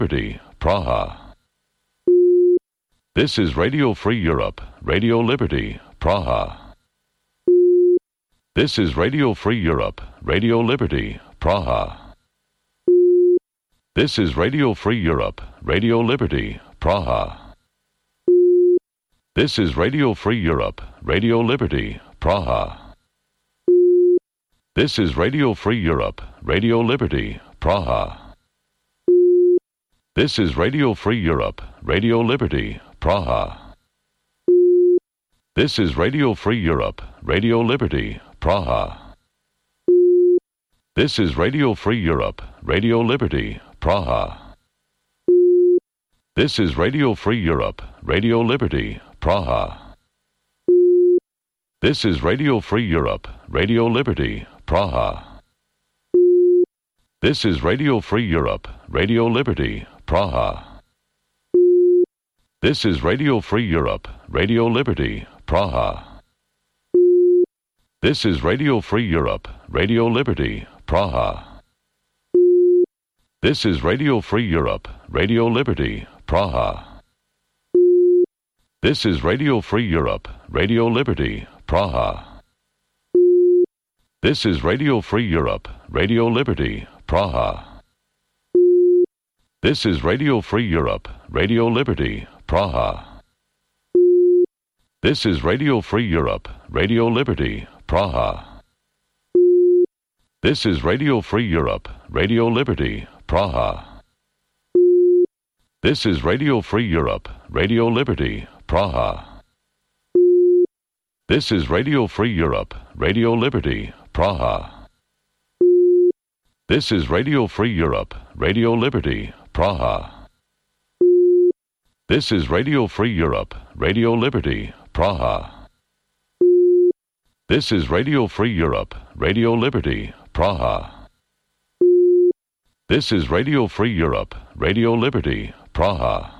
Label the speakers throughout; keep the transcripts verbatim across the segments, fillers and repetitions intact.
Speaker 1: Liberty, Praha. This is Radio Free Europe, Radio Liberty, Praha. This is Radio Free Europe, Radio Liberty, Praha. This is Radio Free Europe, Radio Liberty, Praha. This is Radio Free Europe, Radio Liberty, Praha. This is Radio Free Europe, Radio Liberty, Praha. This is Radio Free Europe, Radio Liberty, Praha. This is Radio Free Europe, Radio Liberty, Praha. This is Radio Free Europe, Radio Liberty, Praha. This is Radio Free Europe, Radio Liberty, Praha. This is Radio Free Europe, Radio Liberty, Praha. This is Radio Free Europe, Radio Liberty, Praha. This is Radio Free Europe, Radio Liberty, Praha. This is Radio Free Europe, Radio Liberty, Praha. This is Radio Free Europe, Radio Liberty, Praha. This is Radio Free Europe, Radio Liberty, Praha. This is Radio Free Europe, Radio Liberty, Praha. This is Radio Free Europe, Radio Liberty, Praha. This is Radio Free Europe, Radio Liberty, Praha. This is Radio Free Europe, Radio Liberty, Praha. This is Radio Free Europe, Radio Liberty, Praha. This is Radio Free Europe, Radio Liberty, Praha. This is Radio Free Europe, Radio Liberty, Praha. This is Radio Free Europe, Radio Liberty, Praha. This is Radio Free Europe, Radio Liberty, Praha. This is Radio Free Europe, Radio Liberty, Praha.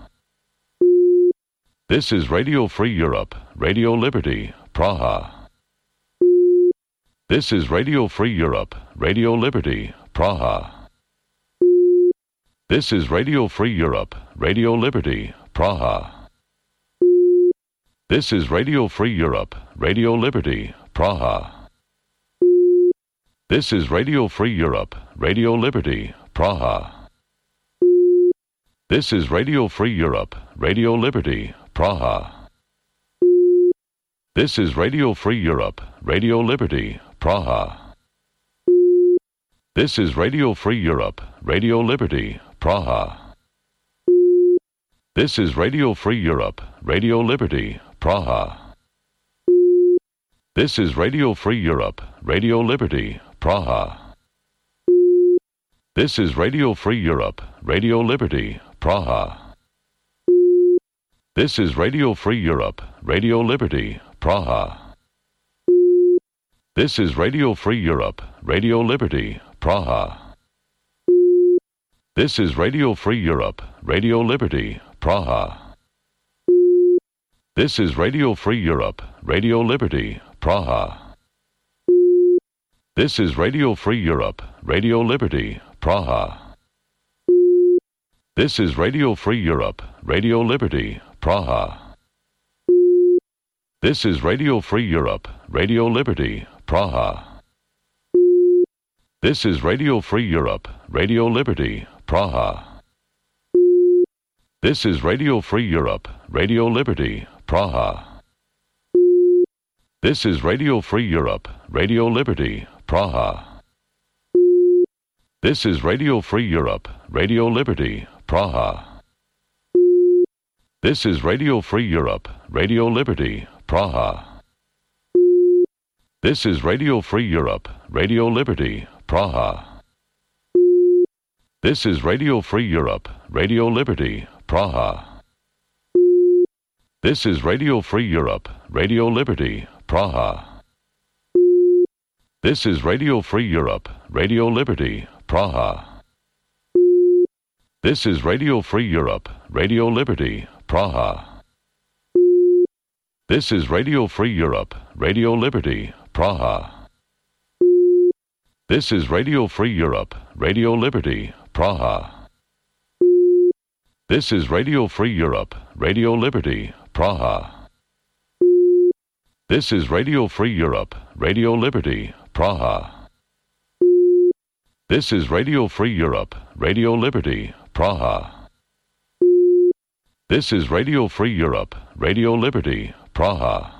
Speaker 1: This is Radio Free Europe, Radio Liberty, Praha. This is Radio Free Europe, Radio Liberty, Praha. This is Radio Free Europe, Radio Liberty, Praha. This is Radio Free Europe, Radio Liberty, Praha. This is Radio Free Europe, Radio Liberty, Praha. This is Radio Free Europe, Radio Liberty, Praha. This is Radio Free Europe, Radio Liberty, Praha. This is Radio Free Europe, Radio Liberty, Praha. This is Radio Free Europe, Radio Liberty, Praha. This is Radio Free Europe, Radio Liberty, Praha. This is Radio Free Europe, Radio Liberty, Praha. This is Radio Free Europe, Radio Liberty, Praha. This is Radio Free Europe, Radio Liberty, Praha. This is Radio Free Europe, Radio Liberty, Praha. This is Radio Free Europe, Radio Liberty, Praha. This is Radio Free Europe, Radio Liberty, Praha. This is Radio Free Europe, Radio Liberty, Praha. This is Radio Free Europe, Radio Liberty, Praha. This is Radio Free Europe, Radio Liberty, Praha. This is Radio Free Europe, Radio Liberty, Praha. This is Radio Free Europe, Radio Liberty, Praha. This is Radio Free Europe, Radio Liberty, Praha. This is Radio Free Europe, Radio Liberty, Praha. This is Radio Free Europe, Radio Liberty, Praha. This is Radio Free Europe, Radio Liberty, Praha. This is Radio Free Europe, Radio Liberty, Praha. This is Radio Free Europe, Radio Liberty, Praha. This is Radio Free Europe, Radio Liberty, Praha. This is Radio Free Europe, Radio Liberty, Praha. This is Radio Free Europe, Radio Liberty, Praha. This is Radio Free Europe, Radio Liberty, Praha. This is Radio Free Europe, Radio Liberty, Praha. This is Radio Free Europe, Radio Liberty, Praha. This is Radio Free Europe, Radio Liberty, Praha.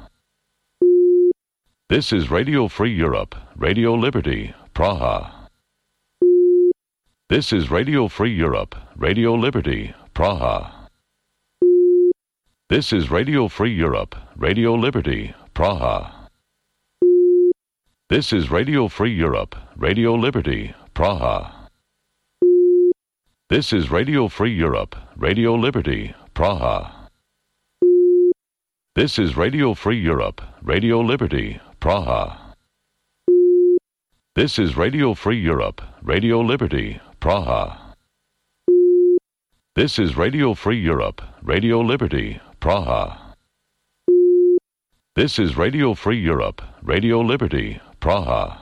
Speaker 1: This is Radio Free Europe, Radio Liberty, Praha. This is Radio Free Europe, Radio Liberty, Praha. This is Radio Free Europe, Radio Liberty, Praha. This is Radio Free Europe, Radio Liberty, Praha. This is Radio Free Europe, Radio Liberty, Praha. This is Radio Free Europe, Radio Liberty, Praha. This is Radio Free Europe, Radio Liberty, Praha. This is Radio Free Europe, Radio Liberty, Praha. This is Radio Free Europe, Radio Liberty, Praha.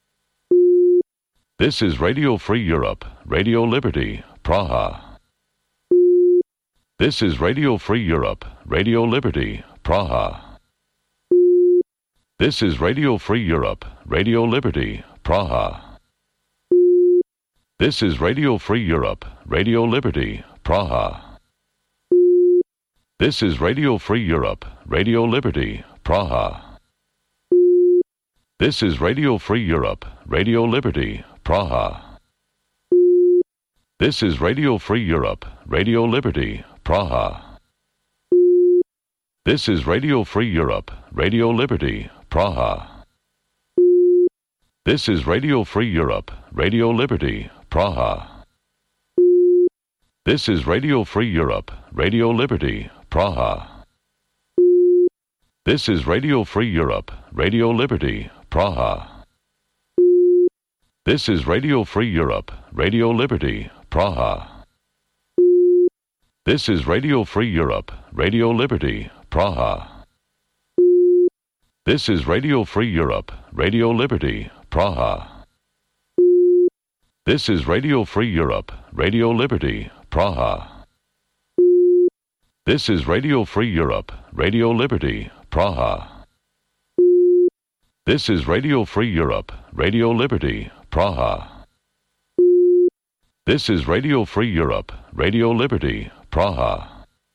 Speaker 1: This is Radio Free Europe, Radio Liberty, Praha. This is Radio Free Europe, Radio Liberty, Praha. This is Radio Free Europe, Radio Liberty, Praha. This is Radio Free Europe, Radio Liberty, Praha. This is Radio Free Europe, Radio Liberty, Praha. This is Radio Free Europe, Radio Liberty, Praha. This is Radio Free Europe, Radio Liberty, Praha. This is Radio Free Europe, Radio Liberty, Praha. This is Radio Free Europe, Radio Liberty, Praha. This is Radio Free Europe, Radio Liberty, Praha. This is Radio Free Europe, Radio Liberty, Praha. This is Radio Free Europe, Radio Liberty, Praha. This is Radio Free Europe, Radio Liberty, Praha. This is Radio Free Europe, Radio Liberty, Praha. This is Radio Free Europe, Radio Liberty, Praha. This is Radio Free Europe, Radio Liberty, Praha. This is Radio Free Europe, Radio Liberty, Praha. This is Radio Free Europe, Radio Liberty, Praha.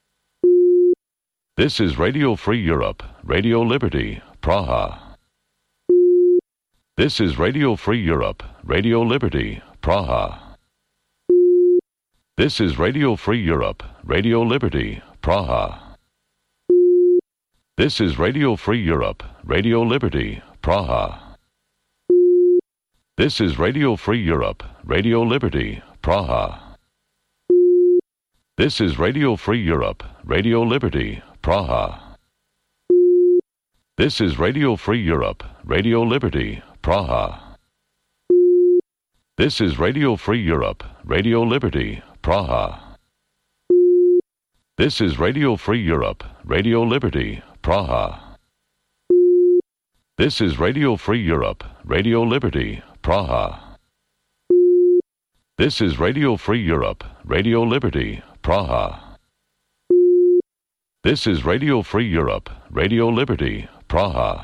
Speaker 1: This is Radio Free Europe, Radio Liberty, Praha. This is Radio Free Europe, Radio Liberty, Praha. This is Radio Free Europe, Radio Liberty, Praha. This is Radio Free Europe, Radio Liberty, Praha. This is Radio Free Europe, Radio Liberty, Praha. This is Radio Free Europe, Radio Liberty, Praha. This is Radio Free Europe, Radio Liberty, Praha. This is Radio Free Europe, Radio Liberty, Praha. This is Radio Free Europe, Radio Liberty, Praha. This is Radio Free Europe, Radio Liberty, Praha. This is Radio Free Europe, Radio Liberty, Praha. This is Radio Free Europe, Radio Liberty, Praha.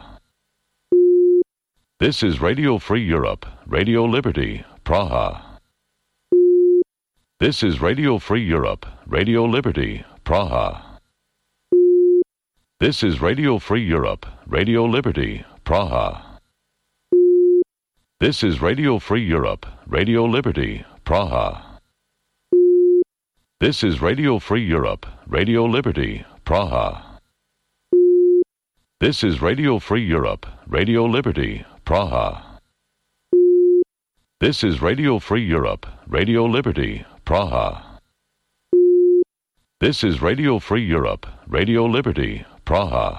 Speaker 1: This is Radio Free Europe, Radio Liberty, Praha. This is Radio Free Europe, Radio Liberty, Praha. This is Radio Free Europe, Radio Liberty, Praha. This is Radio Free Europe, Radio Liberty, Praha. This is Radio Free Europe, Radio Liberty, Praha. This is Radio Free Europe, Radio Liberty, Praha. This is Radio Free Europe, Radio Liberty, Praha. This is Radio Free Europe, Radio Liberty, Praha.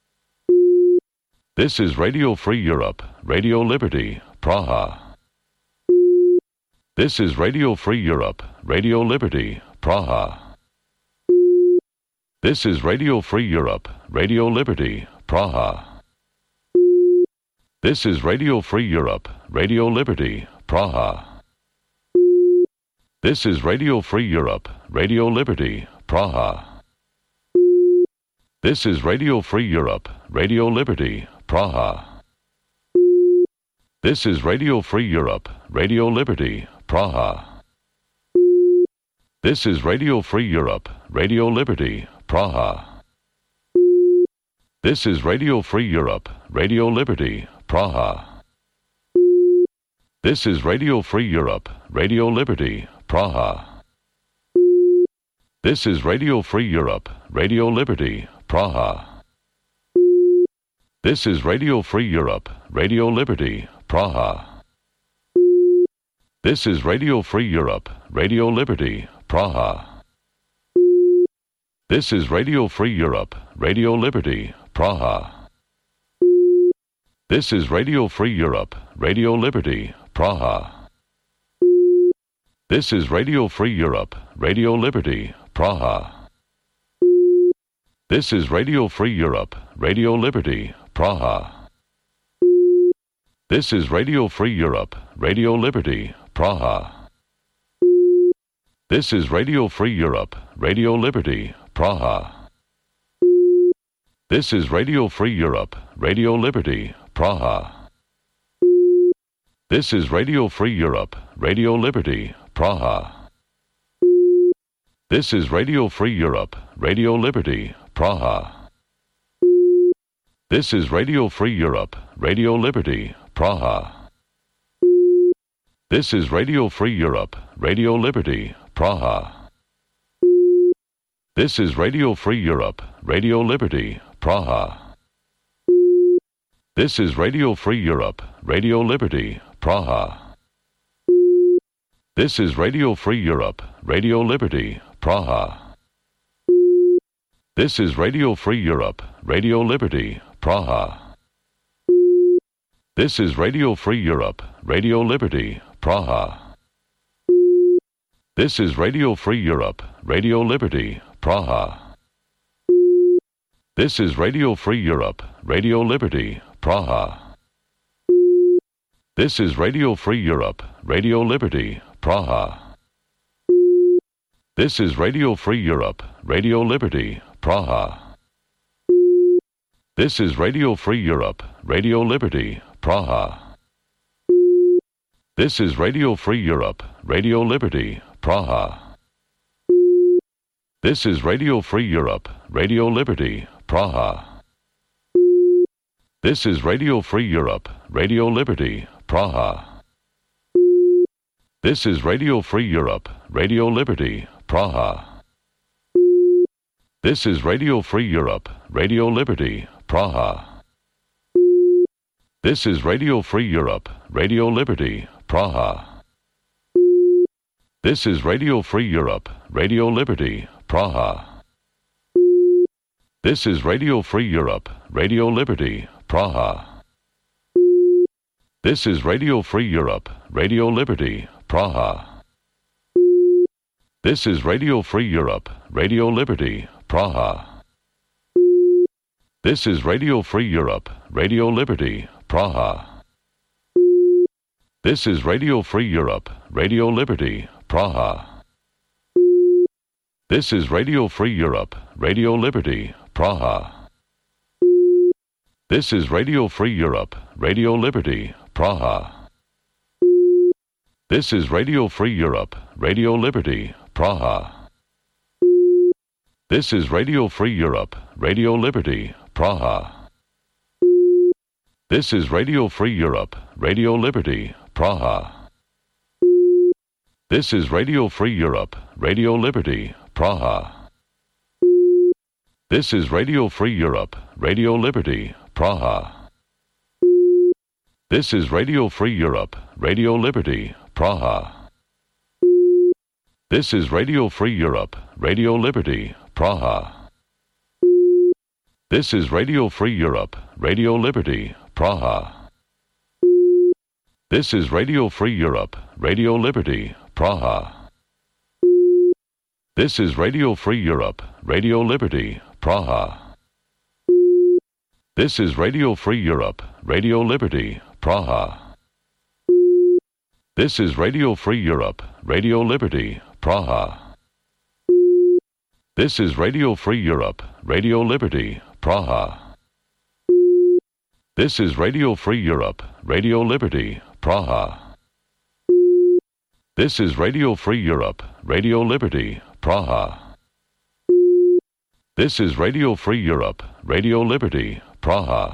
Speaker 1: This is Radio Free Europe, Radio Liberty, Praha. This is Radio Free Europe, Radio Liberty, Praha. This is Radio Free Europe, Radio Liberty, Praha. This is Radio Free Europe, Radio Liberty, Praha. This is Radio Free Europe, Radio Liberty, Praha. This is Radio Free Europe, Radio Liberty, Praha. This is Radio Free Europe, Radio Liberty, Praha. This is Radio Free Europe, Radio Liberty, Praha. This is Radio Free Europe, Radio Liberty, Praha. This is Radio Free Europe, Radio Liberty, Praha. This is Radio Free Europe, Radio Liberty, Praha. This is Radio Free Europe, Radio Liberty, Praha. This is Radio Free Europe, Radio Liberty, Praha. This is Radio Free Europe, Radio Liberty, Praha. This is Radio Free Europe, Radio Liberty, Praha. This is Radio Free Europe, Radio Liberty, Praha. This is Radio Free Europe, Radio Liberty, Praha. This is Radio Free Europe, Radio Liberty, Praha. This is Radio Free Europe, Radio Liberty, Praha. This is Radio Free Europe, Radio Liberty, Praha. This is Radio Free Europe, Radio Liberty, Praha. This is Radio Free Europe, Radio Liberty, Praha. This is Radio Free Europe, Radio Liberty, Praha. This is Radio Free Europe, Radio Liberty, Praha. This is Radio Free Europe, Radio Liberty, Praha. This is Radio Free Europe, Radio Liberty, Praha. This is Radio Free Europe, Radio Liberty, Praha. This is Radio Free Europe, Radio Liberty, Praha. This is Radio Free Europe, Radio Liberty, Praha. This is Radio Free Europe, Radio Liberty, Praha. This is Radio Free Europe, Radio Liberty, Praha. This is Radio Free Europe, Radio Liberty, Praha. This is Radio Free Europe, Radio Liberty, Praha. This is Radio Free Europe, Radio Liberty, Praha. This is Radio Free Europe, Radio Liberty, Praha. This is Radio Free Europe, Radio Liberty, Praha. This is Radio Free Europe, Radio Liberty, Praha. This is Radio Free Europe, Radio Liberty, Praha. This is Radio Free Europe, Radio Liberty, Praha. This is Radio Free Europe, Radio Liberty, Praha. This is Radio Free Europe, Radio Liberty, Praha. This is Radio Free Europe, Radio Liberty, Praha. This is Radio Free Europe, Radio Liberty, Praha. This is Radio Free Europe, Radio Liberty, Praha. This is Radio Free Europe, Radio Liberty, Praha. This is Radio Free Europe, Radio Liberty, Praha. This is Radio Free Europe, Radio Liberty, Praha. This is Radio Free Europe, Radio Liberty, Praha. This is Radio Free Europe, Radio Liberty, Praha. This is Radio Free Europe, Radio Liberty, Praha. This is Radio Free Europe, Radio Liberty, Praha. This is Radio Free Europe, Radio Liberty, Praha. This is Radio Free Europe, Radio Liberty, Praha. This is Radio Free Europe, Radio Liberty, Praha. This is Radio Free Europe, Radio Liberty, Praha. This is Radio Free Europe, Radio Liberty, Praha. This is Radio Free Europe, Radio Liberty, Praha. This is Radio Free Europe, Radio Liberty, Praha. This is Radio Free Europe, Radio Liberty, Praha. This is Radio Free Europe, Radio Liberty, Praha. This is Radio Free Europe, Radio Liberty, Praha. This is Radio Free Europe, Radio Liberty, Praha. This is Radio Free Europe, Radio Liberty, Praha. This is Radio Free Europe, Radio Liberty, Praha.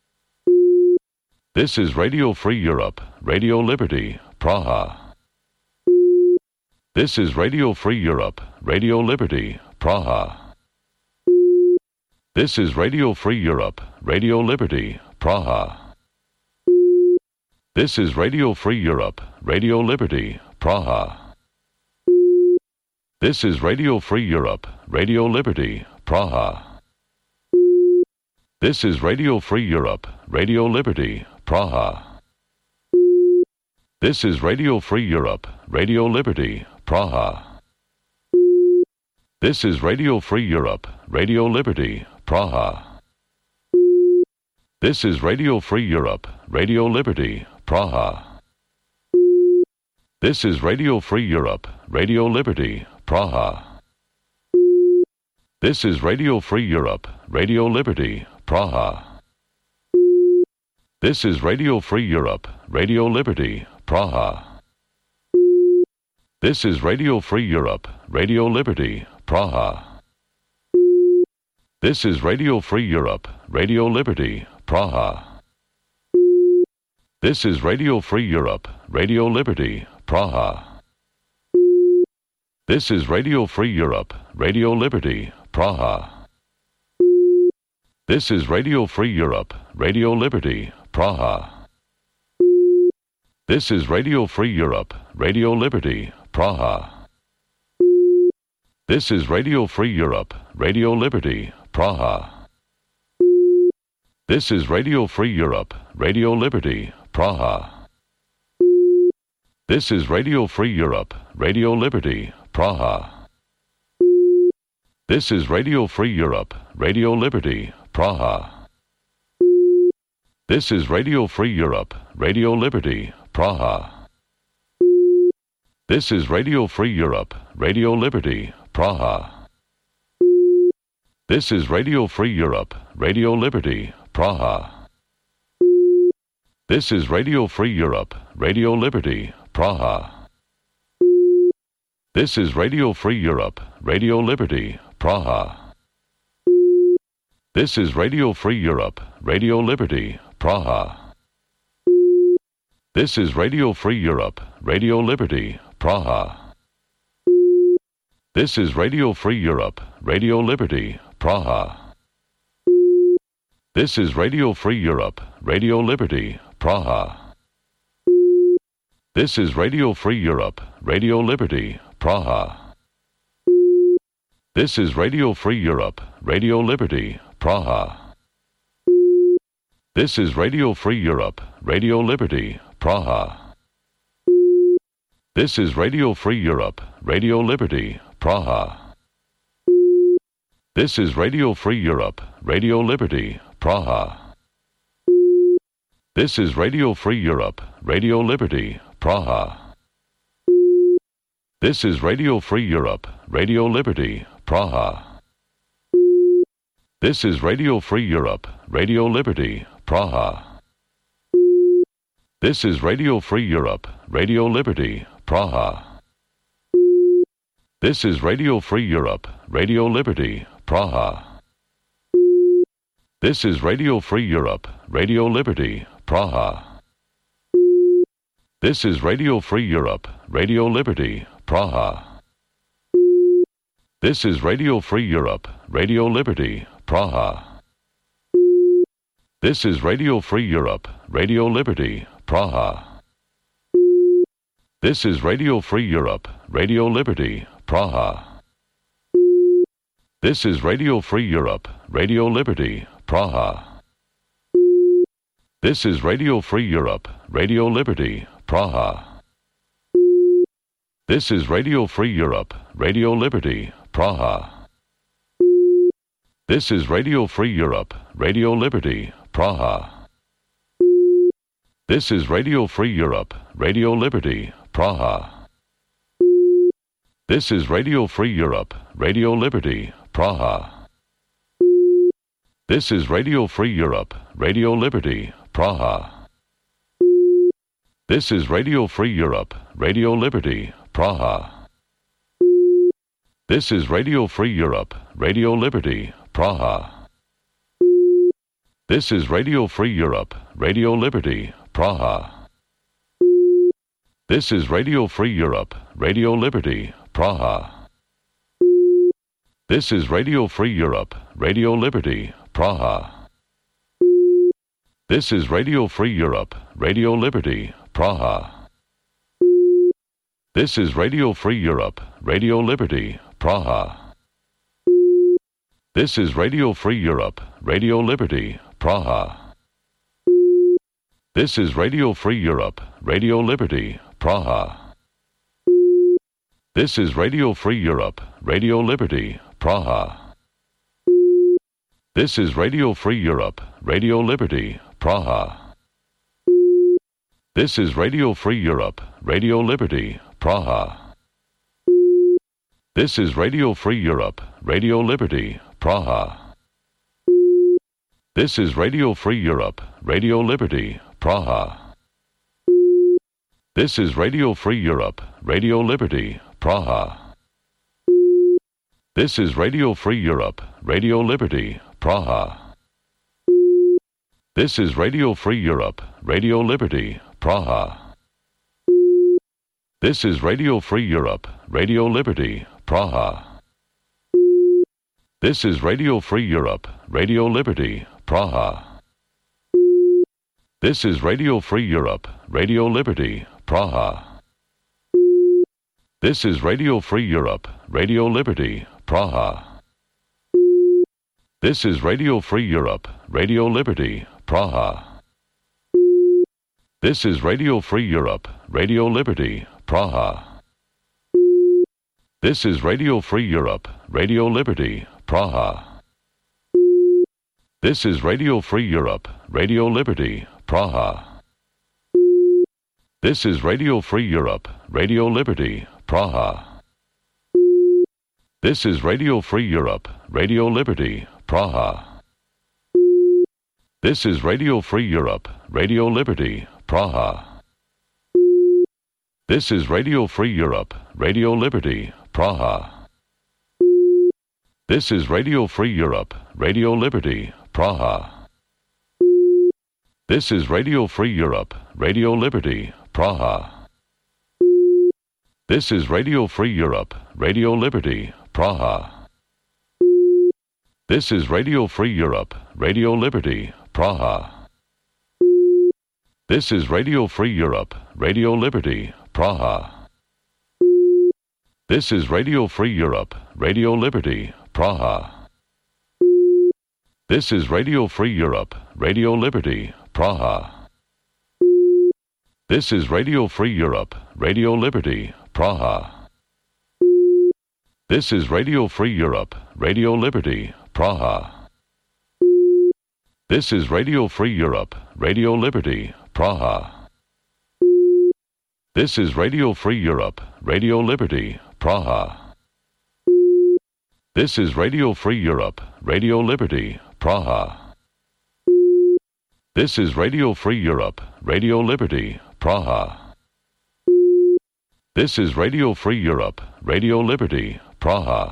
Speaker 1: This is Radio Free Europe, Radio Liberty, Praha. This is Radio Free Europe, Radio Liberty, Praha. This is Radio Free Europe, Radio Liberty, Praha. This is Radio Free Europe, Radio Liberty, Praha. This is Radio Free Europe, Radio Liberty, Praha. This is Radio Free Europe, Radio Liberty, Praha. This is Radio Free Europe, Radio Liberty, Praha. This is Radio Free Europe, Radio Liberty, Praha. This is Radio Free Europe, Radio Liberty, Praha. This is Radio Free Europe, Radio Liberty, Praha. This is Radio Free Europe, Radio Liberty, Praha. This is Radio Free Europe, Radio Liberty, Praha. This is Radio Free Europe, Radio Liberty, Praha. This is Radio Free Europe, Radio Liberty, Praha. This is Radio Free Europe, Radio Liberty, Praha. This is Radio Free Europe, Radio Liberty, Praha. This is Radio Free Europe, Radio Liberty, Praha. This is Radio Free Europe, Radio Liberty, Praha. This is Radio Free Europe, Radio Liberty, Praha. This is Radio Free Europe, Radio Liberty, Praha. This is Radio Free Europe, Radio Liberty, Praha. This is Radio Free Europe, Radio Liberty, Praha. This is Radio Free Europe, Radio Liberty, Praha. This is Radio Free Europe, Radio Liberty, Praha. This is Radio Free Europe, Radio Liberty, Praha. This is Radio Free Europe, Radio Liberty, Praha. This is Radio Free Europe, Radio Liberty, Praha. This is Radio Free Europe, Radio Liberty, Praha. This is Radio Free Europe, Radio Liberty, Praha. This is Radio Free Europe, Radio Liberty, Praha. This is Radio Free Europe, Radio Liberty, Praha. This is Radio Free Europe, Radio Liberty, Praha. This is Radio Free Europe, Radio Liberty, Praha. This is Radio Free Europe, Radio Liberty, Praha. This is Radio Free Europe, Radio Liberty, Praha. This is Radio Free Europe, Radio Liberty, Praha. This is Radio Free Europe, Radio Liberty, Praha. This is Radio Free Europe, Radio Liberty, Praha. This is Radio Free Europe, Radio Liberty, Praha. This is Radio Free Europe, Radio Liberty, Praha. This is Radio Free Europe, Radio Liberty, Praha. This is Radio Free Europe, Radio Liberty, Praha. This is Radio Free Europe, Radio Liberty, Praha. This is Radio Free Europe, Radio Liberty, Praha. This is Radio Free Europe, Radio Liberty, Praha. This is Radio Free Europe, Radio Liberty, Praha. This is Radio Free Europe, Radio Liberty, Praha. This is Radio Free Europe, Radio Liberty, Praha. This is Radio Free Europe, Radio Liberty, Praha. This is Radio Free Europe, Radio Liberty, Praha. This is Radio Free Europe, Radio Liberty, Praha. This is Radio Free Europe, Radio Liberty, Praha. This is Radio Free Europe, Radio Liberty, Praha. This is Radio Free Europe, Radio Liberty, Praha. This is Radio Free Europe, Radio Liberty, Praha. This is Radio Free Europe, Radio Liberty, Praha. This is Radio Free Europe, Radio Liberty, Praha. This is Radio Free Europe, Radio Liberty, Praha. This is Radio Free Europe, Radio Liberty, Praha. This is Radio Free Europe, Radio Liberty, Praha. This is Radio Free Europe, Radio Liberty, Praha. This is Radio Free Europe, Radio Liberty, Praha. This is Radio Free Europe, Radio Liberty, Praha. This is Radio Free Europe, Radio Liberty, Praha. This is Radio Free Europe, Radio Liberty, Praha. This is Radio Free Europe, Radio Liberty, Praha. This is Radio Free Europe, Radio Liberty, Praha. This is Radio Free Europe, Radio Liberty, Praha. This is Radio Free Europe, Radio Liberty, Praha. This is Radio Free Europe, Radio Liberty, Praha. This is Radio Free Europe, Radio Liberty, Praha. This is Radio Free Europe, Radio Liberty, Praha. This is Radio Free Europe, Radio Liberty, Praha. This is Radio Free Europe, Radio Liberty, Praha. This is Radio Free Europe, Radio Liberty, Praha. This is Radio Free Europe, Radio Liberty, Praha. This is Radio Free Europe, Radio Liberty, Praha. This is Radio Free Europe, Radio Liberty, Praha. This is Radio Free Europe, Radio Liberty, Praha. This is Radio Free Europe, Radio Liberty, Praha. This is Radio Free Europe, Radio Liberty, Praha. This is Radio Free Europe, Radio Liberty, Praha. This is Radio Free Europe, Radio Liberty, Praha. This is Radio Free Europe, Radio Liberty, Praha. This is Radio Free Europe, Radio Liberty, Praha. This is Radio Free Europe, Radio Liberty, Praha. This is Radio Free Europe, Radio Liberty, Praha. This is Radio Free Europe, Radio Liberty, Praha. This is Radio Free Europe, Radio Liberty, Praha. This is Radio Free Europe, Radio Liberty, Praha. This is Radio Free Europe, Radio Liberty, Praha. This is Radio Free Europe, Radio Liberty, Praha. This is Radio Free Europe, Radio Liberty, Praha. This is Radio Free Europe, Radio Liberty, Praha. This is Radio Free Europe, Radio Liberty, Praha. This is Radio Free Europe, Radio Liberty, Praha.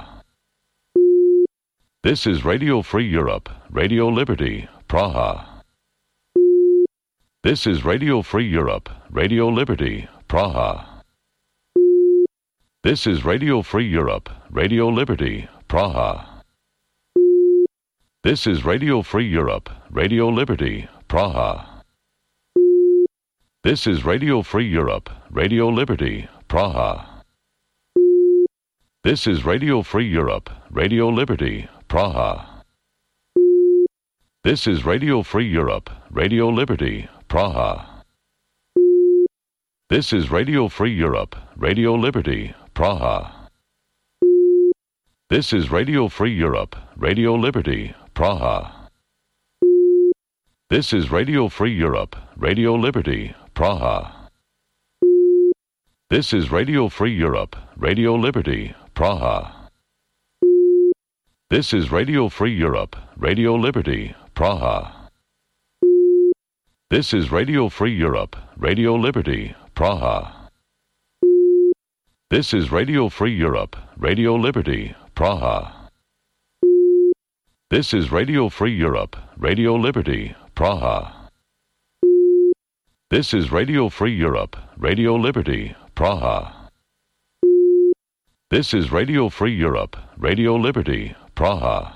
Speaker 1: This is Radio Free Europe, Radio Liberty, Praha. This is Radio Free Europe, Radio Liberty, Praha. This is Radio Free Europe, Radio Liberty, Praha. This is Radio Free Europe, Radio Liberty, Praha. This is Radio Free Europe, Radio Liberty, Praha. This is Radio Free Europe, Radio Liberty, Praha. This is Radio Free Europe, Radio Liberty, Praha. This is Radio Free Europe, Radio Liberty, Praha. This is Radio Free Europe, Radio Liberty, Praha. This is Radio Free Europe, Radio Liberty, Praha. This is Radio Free Europe, Radio Liberty, Praha. This is Radio Free Europe, Radio Liberty, Praha. This is Radio Free Europe, Radio Liberty, Praha. This is Radio Free Europe, Radio Liberty, Praha. This is Radio Free Europe, Radio Liberty, Praha. This is Radio Free Europe, Radio Liberty, Praha. This is Radio Free Europe, Radio Liberty, Praha.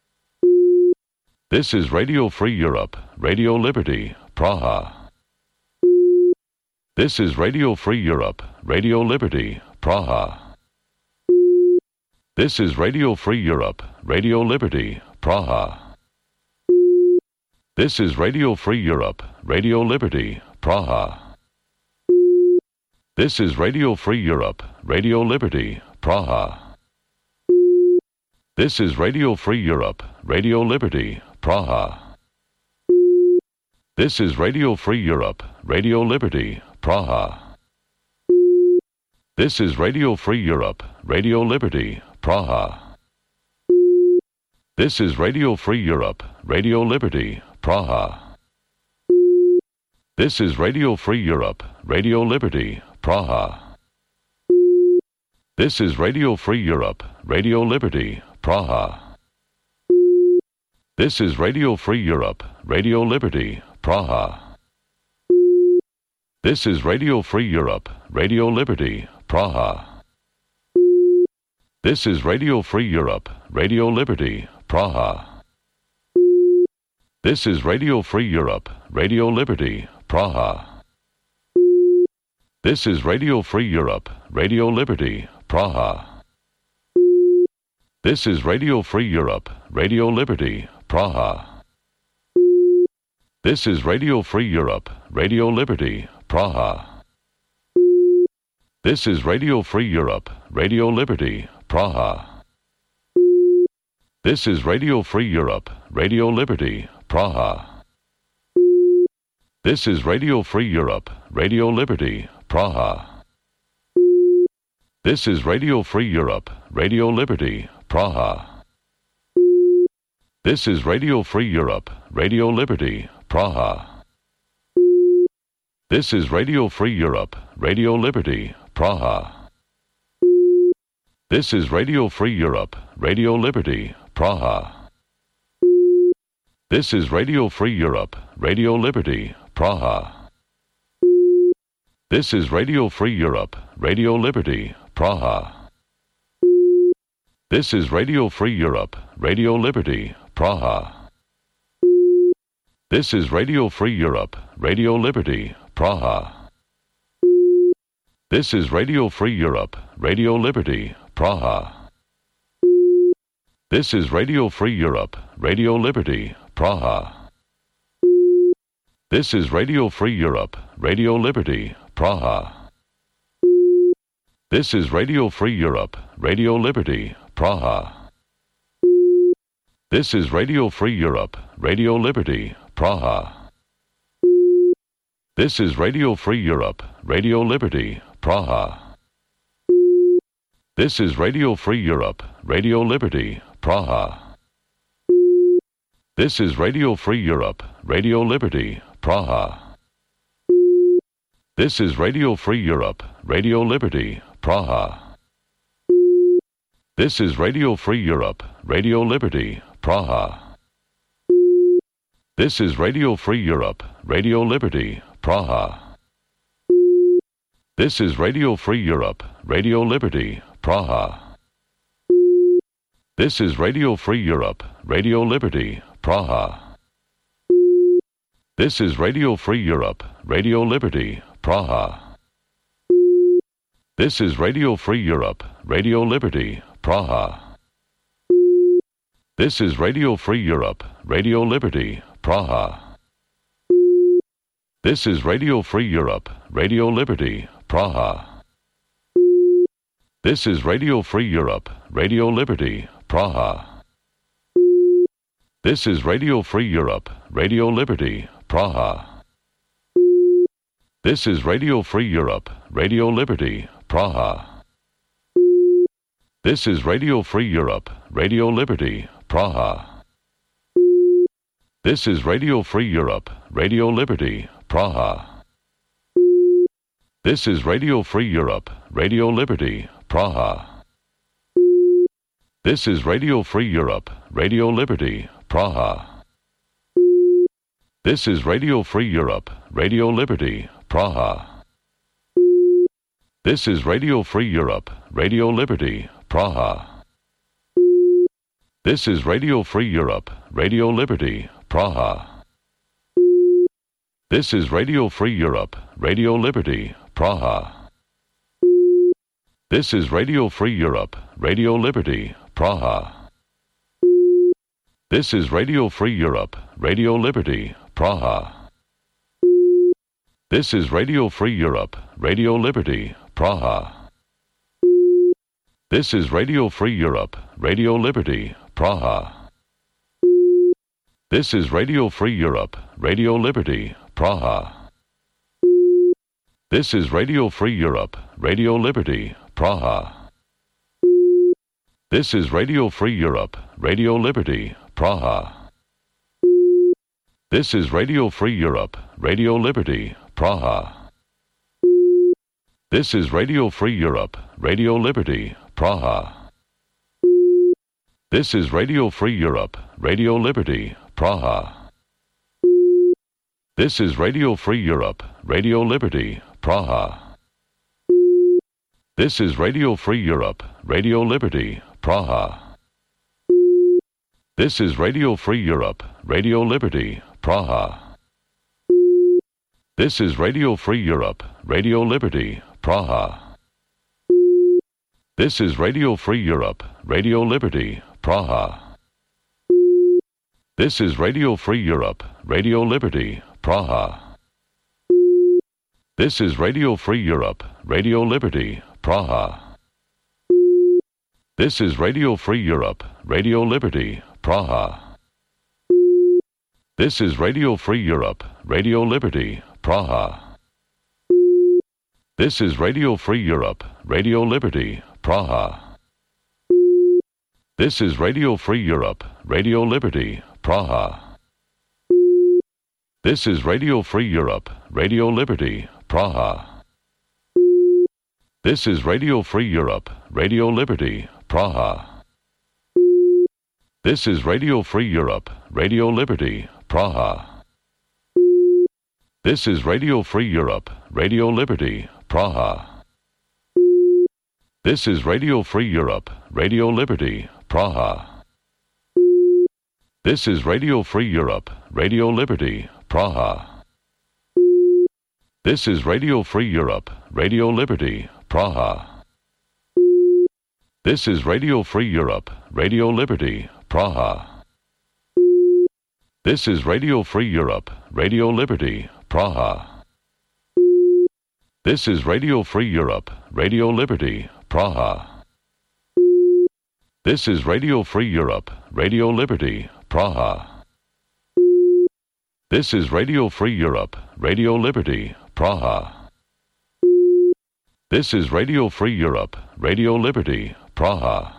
Speaker 1: This is Radio Free Europe, Radio Liberty, Praha. This is Radio Free Europe, Radio Liberty, Praha. This is Radio Free Europe, Radio Liberty, Praha. This is Radio Free Europe, Radio Liberty, Praha. This is Radio Free Europe, Radio Liberty, Praha. This is Radio Free Europe, Radio Liberty, Praha. This is Radio Free Europe, Radio Liberty, Praha. This is Radio Free Europe, Radio Liberty, Praha. This is Radio Free Europe, Radio Liberty, Praha. This is Radio Free Europe, Radio Liberty, Praha. This is Radio Free Europe, Radio Liberty, Praha. This is Radio Free Europe, Radio Liberty, Praha. This is Radio Free Europe, Radio Liberty, Praha. This is Radio Free Europe, Radio Liberty, Praha. This is Radio Free Europe, Radio Liberty, Praha. This is Radio Free Europe, Radio Liberty, Praha. This is Radio Free Europe, Radio Liberty, Praha. This is Radio Free Europe, Radio Liberty, Praha. This is Radio Free Europe, Radio Liberty, Praha. This is Radio Free Europe, Radio Liberty, Praha. This is Radio Free Europe, Radio Liberty, Praha. This is Radio Free Europe, Radio Liberty, Praha. This is Radio Free Europe, Radio Liberty, Praha. This is Radio Free Europe, Radio Liberty, Praha. This is Radio Free Europe, Radio Liberty, Praha. This is Radio Free Europe, Radio Liberty, Praha. This is Radio Free Europe, Radio Liberty, Praha. This is Radio Free Europe, Radio Liberty, Praha. This is Radio Free Europe, Radio Liberty, Praha. This is Radio Free Europe, Radio Liberty, Praha. This is Radio Free Europe, Radio Liberty, Praha. This is Radio Free Europe, Radio Liberty, Praha. This is Radio Free Europe, Radio Liberty, Praha. This is Radio Free Europe, Radio Liberty, Praha. This is Radio Free Europe, Radio Liberty, Praha. This is Radio Free Europe, Radio Liberty, Praha. This is Radio Free Europe, Radio Liberty, Praha. This is Radio Free Europe, Radio Liberty, Praha. This is Radio Free Europe, Radio Liberty, Praha. This is Radio Free Europe, Radio Liberty, Praha. This is Radio Free Europe, Radio Liberty, Praha. This is Radio Free Europe, Radio Liberty, Praha. This is Radio Free Europe, Radio Liberty, Praha. This is Radio Free Europe, Radio Liberty, Praha. This is Radio Free Europe, Radio Liberty, Praha. This is Radio Free Europe, Radio Liberty, Praha. This is Radio Free Europe, Radio Liberty, Praha. This is Radio Free Europe, Radio Liberty, Praha. This is Radio Free Europe, Radio Liberty, Praha. This is Radio Free Europe, Radio Liberty, Praha. This is Radio Free Europe, Radio Liberty, Praha. This is Radio Free Europe, Radio Liberty, Praha. This is Radio Free Europe, Radio Liberty, Praha. This is Radio Free Europe, Radio Liberty, Praha. This is Radio Free Europe, Radio Liberty, Praha. This is Radio Free Europe, Radio Liberty, Praha. This is Radio Free Europe, Radio Liberty, Praha. This is Radio Free Europe, Radio Liberty, Praha. This is Radio Free Europe, Radio Liberty, Praha. This is Radio Free Europe, Radio Liberty, Praha. This is Radio Free Europe, Radio Liberty, Praha. This is Radio Free Europe, Radio Liberty, Praha. This is Radio Free Europe, Radio Liberty, Praha. This is Radio Free Europe, Radio Liberty, Praha. This is Radio Free Europe, Radio Liberty, Praha. This is Radio Free Europe, Radio Liberty, Praha. This is Radio Free Europe, Radio Liberty, Praha. This is Radio Free Europe, Radio Liberty, Praha. This is Radio Free Europe, Radio Liberty, Praha. This is Radio Free Europe, Radio Liberty, Praha. This is Radio Free Europe, Radio Liberty, Praha. This is Radio Free Europe, Radio Liberty, Praha. This is Radio Free Europe, Radio Liberty, Praha. This is Radio Free Europe, Radio Liberty, Praha. This is Radio Free Europe, Radio Liberty, Praha. This is Radio Free Europe, Radio Liberty, Praha. This is Radio Free Europe, Radio Liberty, Praha. This is Radio Free Europe, Radio Liberty, Praha. This is Radio Free Europe, Radio Liberty, Praha. This is Radio Free Europe, Radio Liberty, Praha. This is Radio Free Europe, Radio Liberty, Praha. This is Radio Free Europe, Radio Liberty, Praha. This is Radio Free Europe, Radio Liberty, Praha. This is Radio Free Europe, Radio Liberty, Praha. This is Radio Free Europe, Radio Liberty, Praha. This is Radio Free Europe, Radio Liberty, Praha. This is Radio Free Europe, Radio Liberty, Praha. This is Radio Free Europe, Radio Liberty, Praha. This is Radio Free Europe, Radio Liberty, Praha. This is Radio Free Europe, Radio Liberty, Praha. This is Radio Free Europe, Radio Liberty, Praha.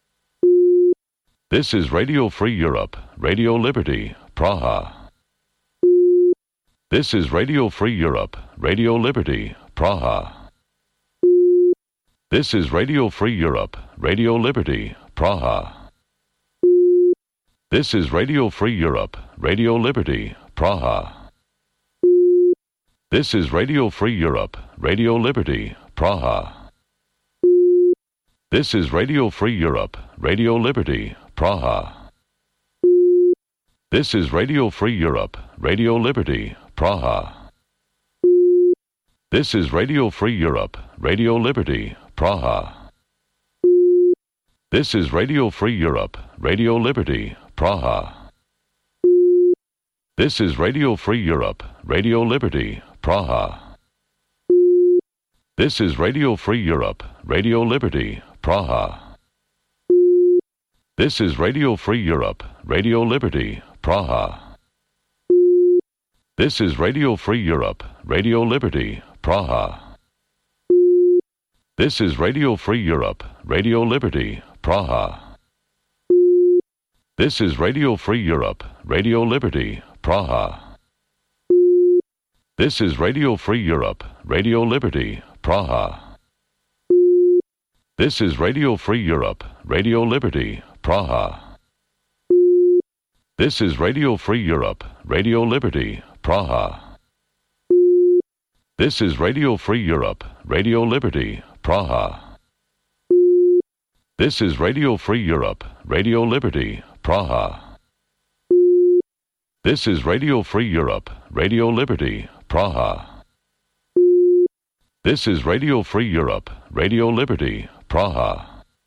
Speaker 1: This is Radio Free Europe, Radio Liberty, Praha. This is Radio Free Europe, Radio Liberty, Praha. This is Radio Free Europe, Radio Liberty, Praha. This is Radio Free Europe, Radio Liberty, Praha. This is Radio Free Europe, Radio Liberty, Praha. This is Radio Free Europe, Radio Liberty, Praha. This is Radio Free Europe, Radio Liberty, Praha. This is Radio Free Europe, Radio Liberty, Praha. This is Radio Free Europe, Radio Liberty, Praha. This is Radio Free Europe, Radio Liberty, Praha. This is Radio Free Europe, Radio Liberty, Praha. This is Radio Free Europe, Radio Liberty, Praha. This is Radio Free Europe, Radio Liberty, Praha. This is Radio Free Europe, Radio Liberty, Praha. This is Radio Free Europe, Radio Liberty, Praha. This is Radio Free Europe, Radio Liberty, Praha. This is Radio Free Europe, Radio Liberty, Praha. This is Radio Free Europe, Radio Liberty, Praha. This is Radio Free Europe, Radio Liberty, Praha. This is Radio Free Europe, Radio Liberty, Praha. This is Radio Free Europe, Radio Liberty, Praha. This is Radio Free Europe, Radio Liberty, Praha.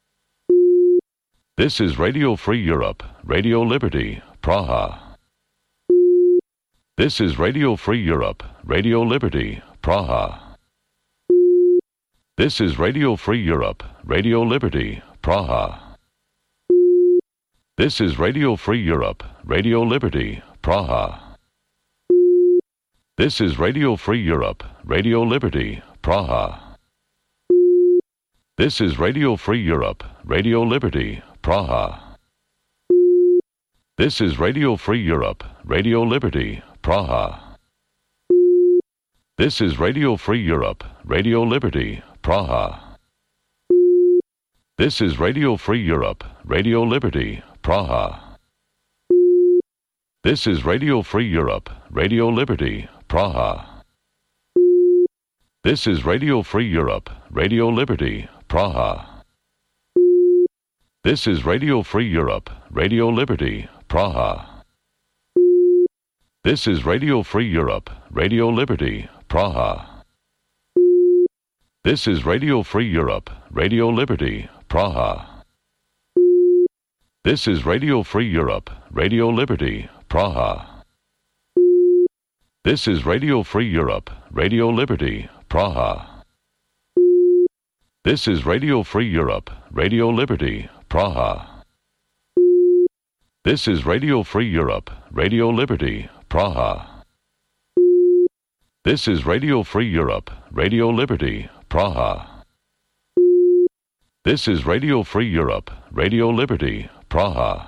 Speaker 1: This is Radio Free Europe, Radio Liberty, Praha. This is Radio Free Europe, Radio Liberty, Praha. This is Radio Free Europe, Radio Liberty, Praha. This is Radio Free Europe, Radio Liberty, Praha. This is Radio Free Europe, Radio Liberty, Praha. This is Radio Free Europe, Radio Liberty, Praha. This is Radio Free Europe, Radio Liberty, Praha. This is Radio Free Europe, Radio Liberty, Praha. This is Radio Free Europe, Radio Liberty, Praha. This is Radio Free Europe, Radio Liberty, Praha. This is Radio Free Europe, Radio Liberty, Praha. This is Radio Free Europe, Radio Liberty, Praha. This is Radio Free Europe, Radio Liberty, Praha. This is Radio Free Europe, Radio Liberty, Praha. This is Radio Free Europe, Radio Liberty, Praha. This is Radio Free Europe, Radio Liberty, Praha. This is Radio Free Europe, Radio Liberty, Praha. This is Radio Free Europe, Radio Liberty, Praha. This is Radio Free Europe, Radio Liberty, Praha. This is Radio Free Europe, Radio Liberty, Praha.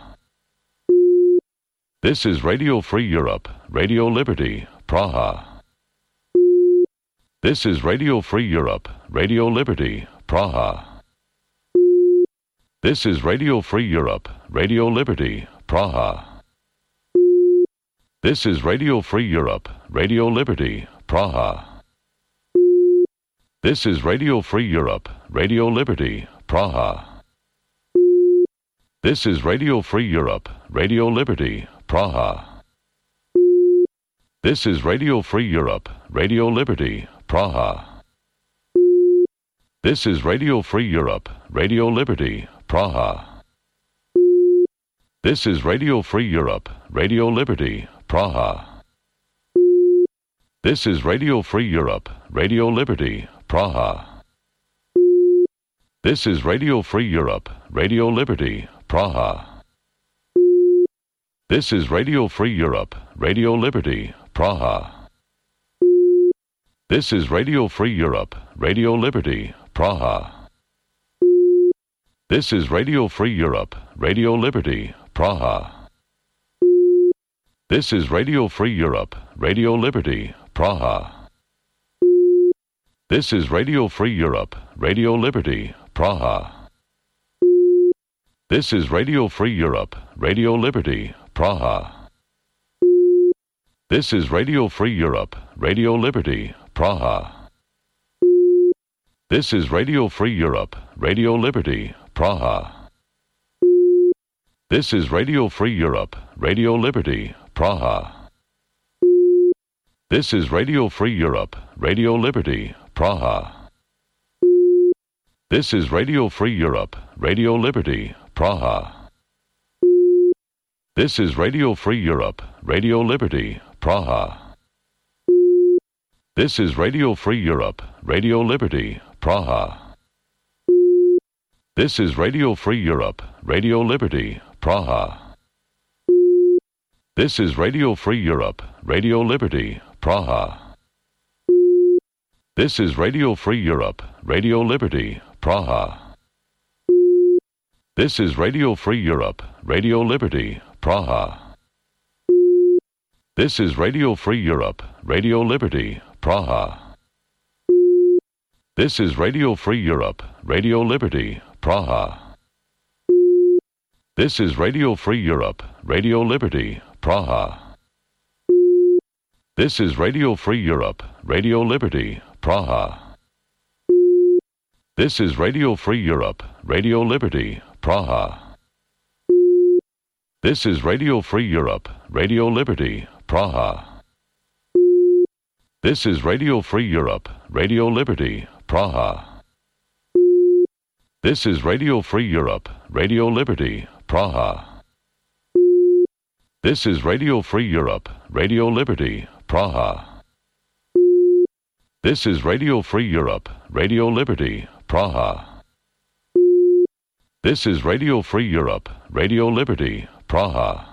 Speaker 1: This is Radio Free Europe, Radio Liberty, Praha. This is Radio Free Europe, Radio Liberty, Praha. This is Radio Free Europe, Radio Liberty, Praha. This is Radio Free Europe, Radio Liberty, Praha. This is Radio Free Europe, Radio Liberty, Praha. This is Radio Free Europe, Radio Liberty, Praha. This is Radio Free Europe, Radio Liberty, Praha. This is Radio Free Europe, Radio Liberty, Praha. This is Radio Free Europe, Radio Liberty, Praha. This is Radio Free Europe, Radio Liberty, Praha. This is Radio Free Europe, Radio Liberty, Praha. This is Radio Free Europe, Radio Liberty, Praha. This is Radio Free Europe, Radio Liberty, Praha. This is Radio Free Europe, Radio Liberty, Praha. This is Radio Free Europe, Radio Liberty, Praha. This is Radio Free Europe, Radio Liberty, Praha. This is Radio Free Europe, Radio Liberty, Praha. This is Radio Free Europe, Radio Liberty, Praha. This is Radio Free Europe, Radio Liberty, Praha. This is Radio Free Europe, Radio Liberty, Praha. This is Radio Free Europe, Radio Liberty, Praha. This is Radio Free Europe, Radio Liberty, Praha. This is Radio Free Europe, Radio Liberty, Praha. This is Radio Free Europe, Radio Liberty, Praha. This is Radio Free Europe, Radio Liberty, Praha. This is Radio Free Europe, Radio Liberty, Praha. This is Radio Free Europe, Radio Liberty, Praha. This is Radio Free Europe, Radio Liberty, Praha. This is Radio Free Europe, Radio Liberty, Praha. This is Radio Free Europe, Radio Liberty, Praha. This is Radio Free Europe, Radio Liberty, Praha. This is Radio Free Europe, Radio Liberty, Praha. This is Radio Free Europe, Radio Liberty, Praha. This is Radio Free Europe, Radio Liberty, Praha. This is Radio Free Europe, Radio Liberty, Praha. This is Radio Free Europe, Radio Liberty, Praha. This is Radio Free Europe, Radio Liberty, Praha. This is Radio Free Europe, Radio Liberty, Praha. This is Radio Free Europe, Radio Liberty, Praha.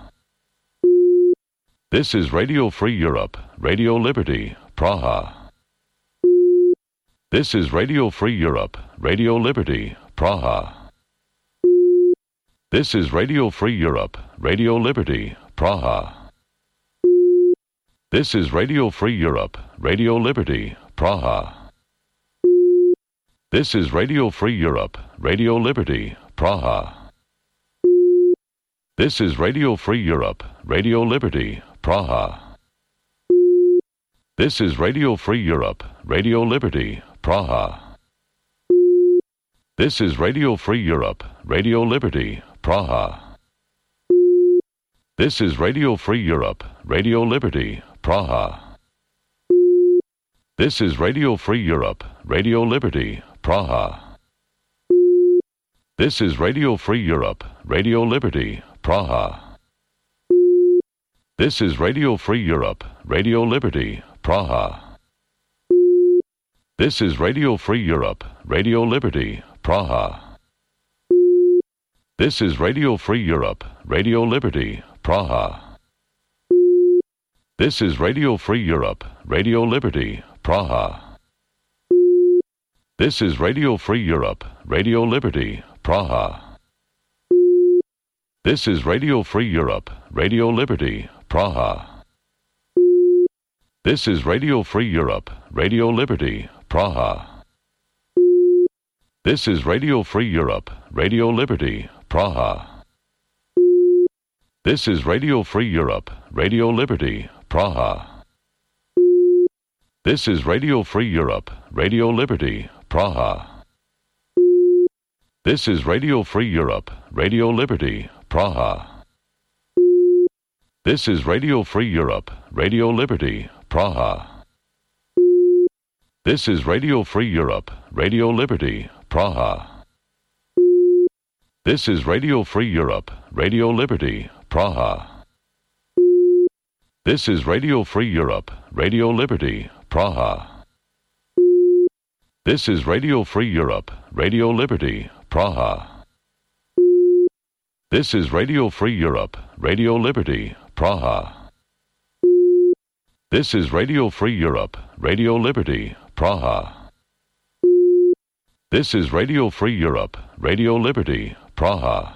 Speaker 1: This is Radio Free Europe, Radio Liberty, Praha. This is Radio Free Europe, Radio Liberty, Praha. This is Radio Free Europe, Radio Liberty, Praha. This is Radio Free Europe, Radio Liberty, Praha. This is Radio Free Europe, Radio Liberty, Praha. This is Radio Free Europe, Radio Liberty, Praha. This is Radio Free Europe, Radio Liberty, Praha. This is Radio Free Europe, Radio Liberty, Praha. This is Radio Free Europe, Radio Liberty, Praha. This is Radio Free Europe, Radio Liberty, Praha. This is Radio Free Europe, Radio Liberty, Praha. This is Radio Free Europe, Radio Liberty, Praha. This is Radio Free Europe, Radio Liberty, Praha. This is Radio Free Europe, Radio Liberty, Praha. This is Radio Free Europe, Radio Liberty, Praha. This is Radio Free Europe, Radio Liberty, Praha. This is Radio Free Europe, Radio Liberty, Praha. This is Radio Free Europe, Radio Liberty, Praha. This is Radio Free Europe, Radio Liberty, Praha. This is Radio Free Europe, Radio Liberty, Praha. This is Radio Free Europe, Radio Liberty, Praha. This is Radio Free Europe, Radio Liberty, Praha. This is Radio Free Europe, Radio Liberty, Praha. This is Radio Free Europe, Radio Liberty, Praha. This is Radio Free Europe, Radio Liberty, Praha. This is Radio Free Europe, Radio Liberty, Praha. This is Radio Free Europe, Radio Liberty, Praha. This is Radio Free Europe, Radio Liberty, Praha. This is Radio Free Europe, Radio Liberty, Praha. This is Radio Free Europe, Radio Liberty, Praha.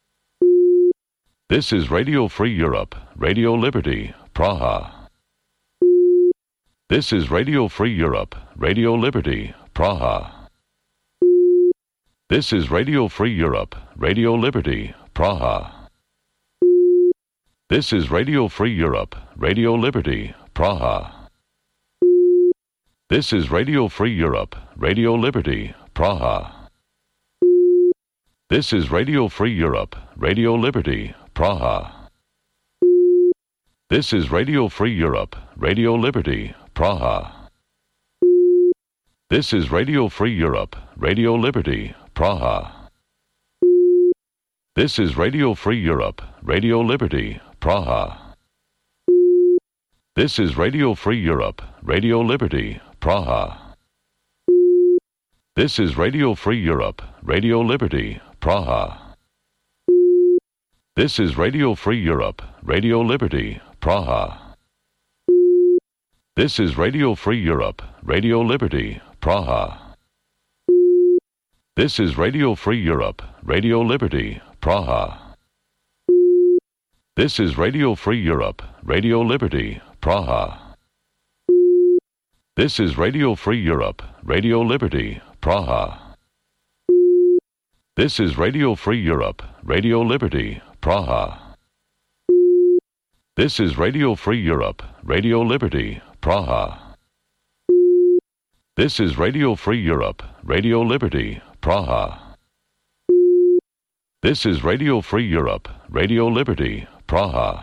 Speaker 1: This is Radio Free Europe, Radio Liberty, Praha. This is Radio Free Europe, Radio Liberty, Praha. This is Radio Free Europe, Radio Liberty, Praha. This is Radio Free Europe, Radio Liberty, Praha. This is Radio Free Europe, Radio Liberty, Praha. This is Radio Free Europe, Radio Liberty, Praha. This is Radio Free Europe, Radio Liberty, Praha. This is Radio Free Europe, Radio Liberty, Praha. This is Radio Free Europe, Radio Liberty, Praha. This is Radio Free Europe, Radio Liberty, Praha. This is Radio Free Europe, Radio Liberty, Praha. This is Radio Free Europe, Radio Liberty, Praha. This is Radio Free Europe, Radio Liberty, Praha. This is Radio Free Europe, Radio Liberty, Praha. This is Radio Free Europe, Radio Liberty, Praha. This is Radio Free Europe, Radio Liberty, Praha. This is Radio Free Europe, Radio Liberty, Praha. This is Radio Free Europe, Radio Liberty, Praha. This is Radio Free Europe, Radio Liberty, Praha. This is Radio Free Europe, Radio Liberty, Praha.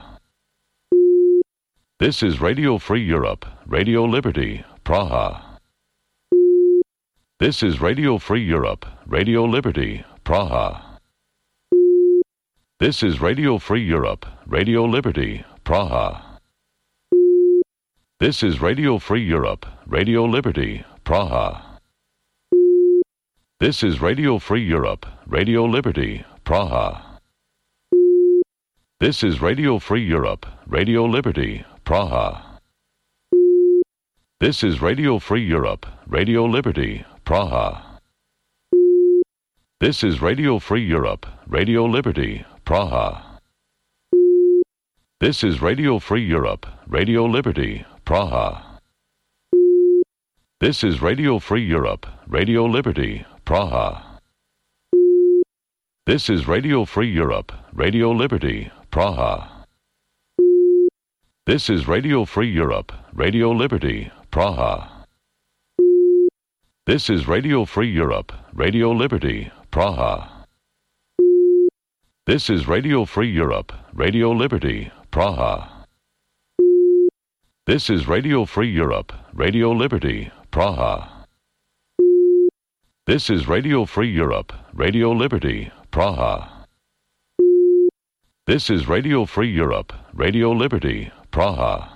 Speaker 1: This is Radio Free Europe, Radio Liberty, Praha. This is Radio Free Europe, Radio Liberty, Praha. This is Radio Free Europe, Radio Liberty, Praha. This is Radio Free Europe, Radio Liberty, Praha. This is Radio Free Europe, Radio Liberty, Praha. This is Radio Free Europe, Radio Liberty, Praha. This is Radio Free Europe, Radio Liberty, Praha. This is Radio Free Europe, Radio Liberty, Praha. This is Radio Free Europe, Radio Liberty, Praha. This is Radio Free Europe, Radio Liberty, Praha. This is Radio Free Europe, Radio Liberty, Praha. This is Radio Free Europe, Radio Liberty, Praha. This is Radio Free Europe, Radio Liberty, Praha. This is Radio Free Europe, Radio Liberty, Praha. This is Radio Free Europe, Radio Liberty, Praha. This is Radio Free Europe, Radio Liberty, Praha. This is Radio Free Europe, Radio Liberty, Praha.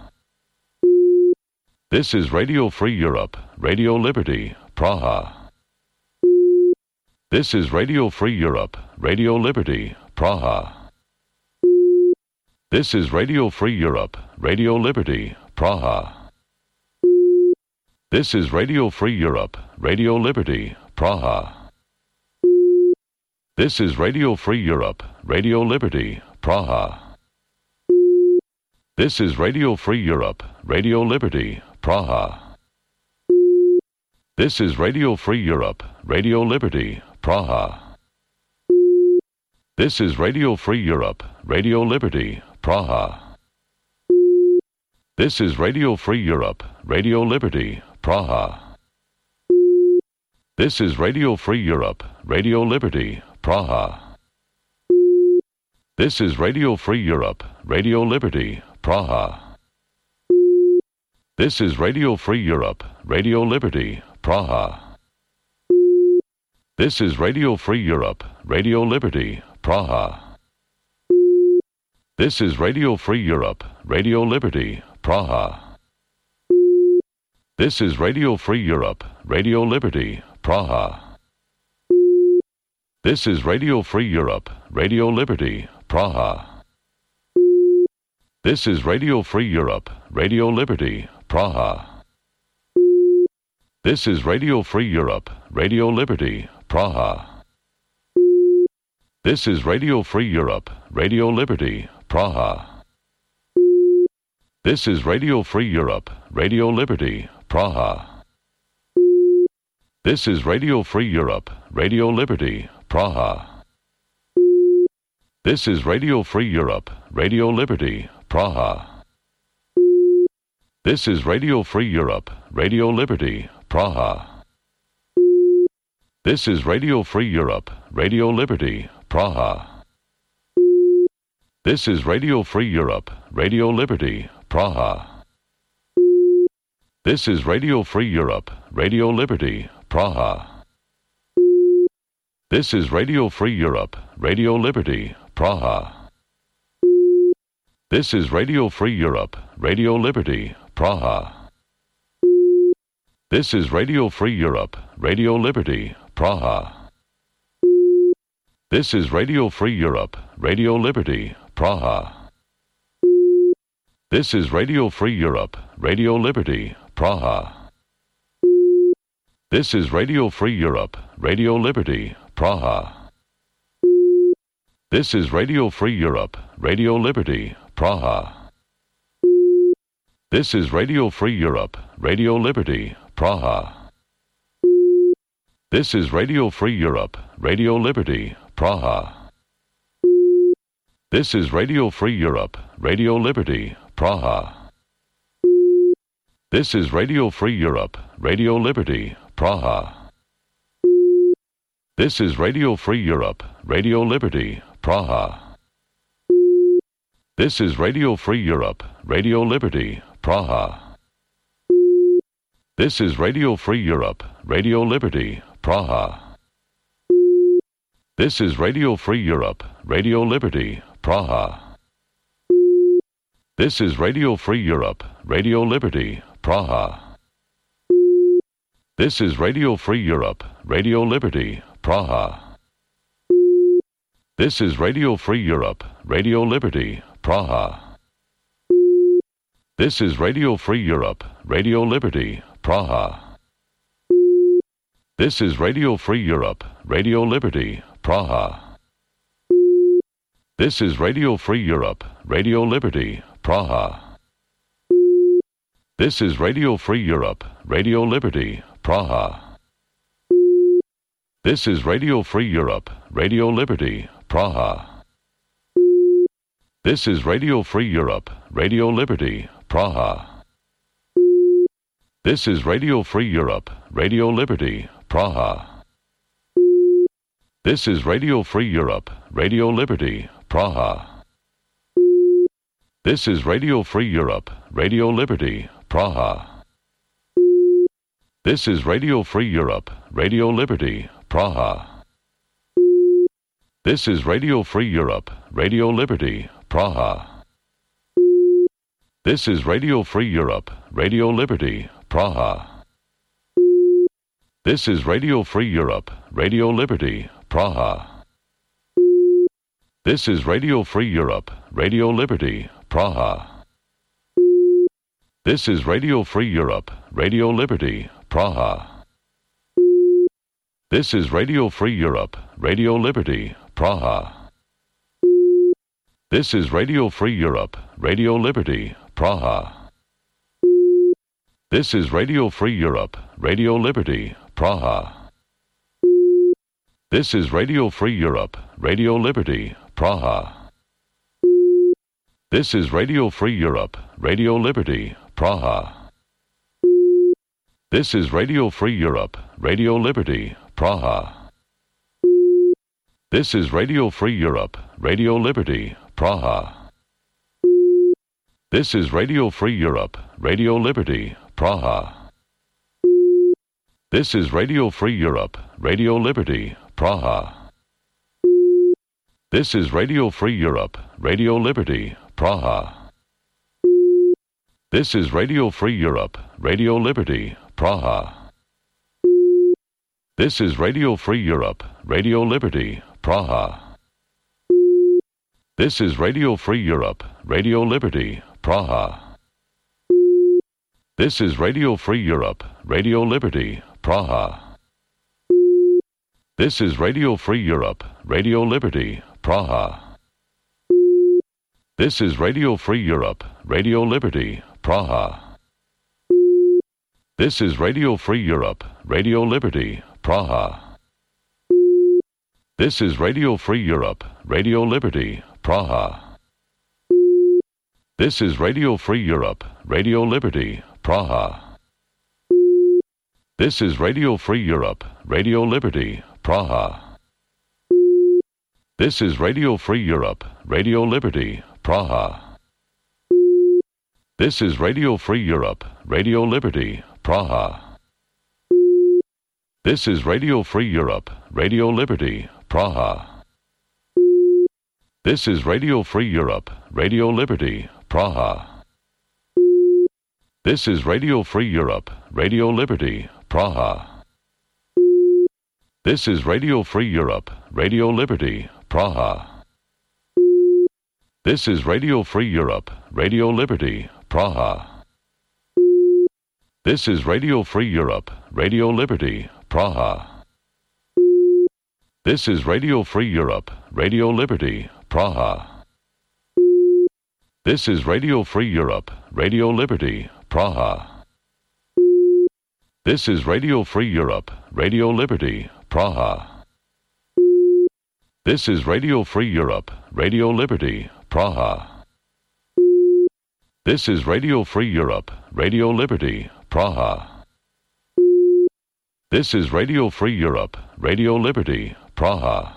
Speaker 1: This is Radio Free Europe, Radio Liberty, Praha. This is Radio Free Europe, Radio Liberty, Praha. This is Radio Free Europe, Radio Liberty, Praha. This is Radio Free Europe, Radio Liberty, Praha. This is Radio Free Europe, Radio Liberty, Praha. This is Radio Free Europe, Radio Liberty, Praha. This is Radio Free Europe, Radio Liberty, Praha. This is Radio Free Europe, Radio Liberty, Praha. This is Radio Free Europe, Radio Liberty, Praha. This is Radio Free Europe, Radio Liberty, Praha. This is Radio Free Europe, Radio Liberty, Praha. This is Radio Free Europe, Radio Liberty, Praha. This is Radio Free Europe, Radio Liberty, Praha. This is Radio Free Europe, Radio Liberty, Praha. This is Radio Free Europe, Radio Liberty, Praha. This is Radio Free Europe, Radio Liberty, Praha. This is Radio Free Europe, Radio Liberty, Praha. This is Radio Free Europe, Radio Liberty, Praha. This is Radio Free Europe, Radio Liberty, Praha. This is Radio Free Europe, Radio Liberty, Praha. This is Radio Free Europe, Radio Liberty, Praha. This is Radio Free Europe, Radio Liberty, Praha. This is Radio Free Europe, Radio Liberty, Praha. This is Radio Free Europe, Radio Liberty, Praha. This is Radio Free Europe, Radio Liberty, Praha. This is Radio Free Europe, Radio Liberty, Praha. This is Radio Free Europe, Radio Liberty, Praha. This is Radio Free Europe, Radio Liberty, Praha. This is Radio Free Europe, Radio Liberty, Praha. This is Radio Free Europe, Radio Liberty, Praha. This is Radio Free Europe, Radio Liberty, Praha. This is Radio Free Europe, Radio Liberty, Praha. This is Radio Free Europe, Radio Liberty, Praha. This is Radio Free Europe, Radio Liberty, Praha. This is Radio Free Europe, Radio Liberty, Praha. This is Radio Free Europe, Radio Liberty, Praha. This is Radio Free Europe, Radio Liberty, Praha. This is Radio Free Europe, Radio Liberty, Praha. This is Radio Free Europe, Radio Liberty, Praha. This is Radio Free Europe, Radio Liberty, Praha. This is Radio Free Europe, Radio Liberty, Praha. This is Radio Free Europe, Radio Liberty, Praha. This is Radio Free Europe, Radio Liberty, Praha. This is Radio Free Europe, Radio Liberty, Praha. This is Radio Free Europe, Radio Liberty, Praha. This is Radio Free Europe, Radio Liberty, Praha. This is Radio Free Europe, Radio Liberty, Praha. This is Radio Free Europe, Radio Liberty, Praha. This is Radio Free Europe, Radio Liberty, Praha. This is Radio Free Europe, Radio Liberty, Praha. This is Radio Free Europe, Radio Liberty, Praha. This is Radio Free Europe, Radio Liberty, Praha. This is Radio Free Europe, Radio Liberty, Praha. This is Radio Free Europe, Radio Liberty, Praha. This is Radio Free Europe, Radio Liberty, Praha. This is Radio Free Europe, Radio Liberty, Praha. This is Radio Free Europe, Radio Liberty, Praha. This is Radio Free Europe, Radio Liberty, Praha. This is Radio Free Europe, Radio Liberty, Praha. This is Radio Free Europe, Radio Liberty, Praha. This is Radio Free Europe, Radio Liberty, Praha. This is Radio Free Europe, Radio Liberty, Praha. This is Radio Free Europe, Radio Liberty, Praha. This is Radio Free Europe, Radio Liberty, Praha. This is Radio Free Europe, Radio Liberty, Praha. This is Radio Free Europe, Radio Liberty, Praha. This is Radio Free Europe, Radio Liberty, Praha. This is Radio Free Europe, Radio Liberty, Praha. This is Radio Free Europe, Radio Liberty, Praha. This is Radio Free Europe, Radio Liberty, Praha. This is Radio Free Europe, Radio Liberty, Praha. This is Radio Free Europe, Radio Liberty, Praha. This is Radio Free Europe, Radio Liberty, Praha. This is Radio Free Europe, Radio Liberty, Praha. This is Radio Free Europe, Radio Liberty, Praha. This is Radio Free Europe, Radio Liberty, Praha. This is Radio Free Europe, Radio Liberty, Praha. This is Radio Free Europe, Radio Liberty, Praha. This is Radio Free Europe, Radio Liberty, Praha. This is Radio Free Europe, Radio Liberty, Praha. This is Radio Free Europe, Radio Liberty, Praha. This is Radio Free Europe, Radio Liberty, Praha. This is Radio Free Europe, Radio Liberty, Praha. This is Radio Free Europe, Radio Liberty, Praha. This is Radio Free Europe, Radio Liberty, Praha. This is Radio Free Europe, Radio Liberty, Praha. This is Radio Free Europe, Radio Liberty, Praha. This is Radio Free Europe, Radio Liberty, Praha. This is Radio Free Europe, Radio Liberty, Praha. This is Radio Free Europe, Radio Liberty, Praha. This is Radio Free Europe, Radio Liberty, Praha. This is Radio Free Europe, Radio Liberty, Praha. This is Radio Free Europe, Radio Liberty, Praha.